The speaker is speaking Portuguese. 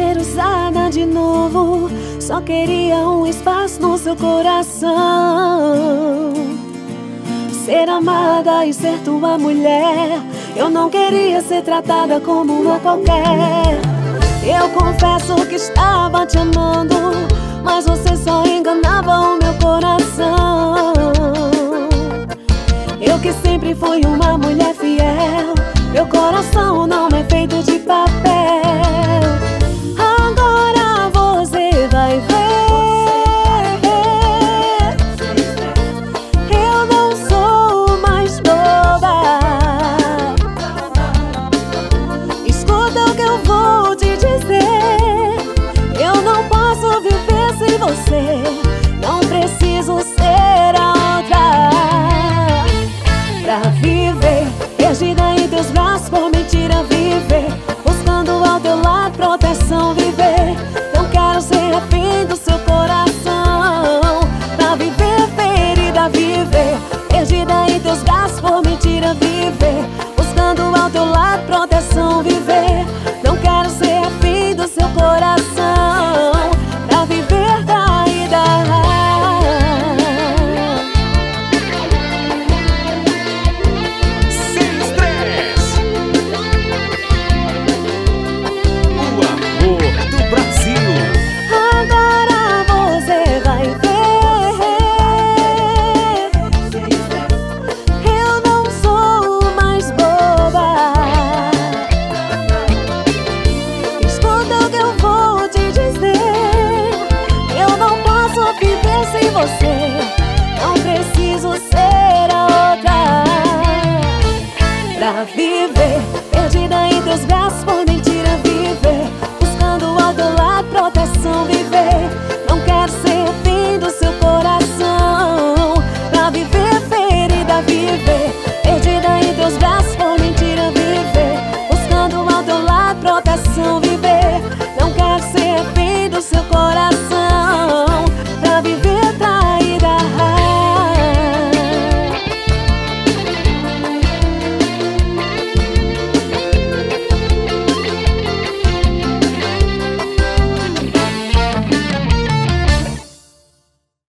ser usada de novo, só queria um espaço no seu coração. Ser amada e ser tua mulher, eu não queria ser tratada como uma qualquer. Eu confesso que estava te amando, mas você só enganava o meu coração. Eu que sempre fui uma mulher fiel, meu coração não é feito de papel. Agora você vai ver, eu não sou mais boba. Escuta o que eu vou te dizer, eu não posso viver sem você, não preciso ser a outra. Pra viver, perdida em teus braços, por mentira viver, buscando ao teu lado proteção viver. Não quero ser refém do seu coração. Pra viver, ferida viver, perdida em teus braços, por mentira viver, buscando ao teu lado proteção viver. Não quero ser refém do seu coração.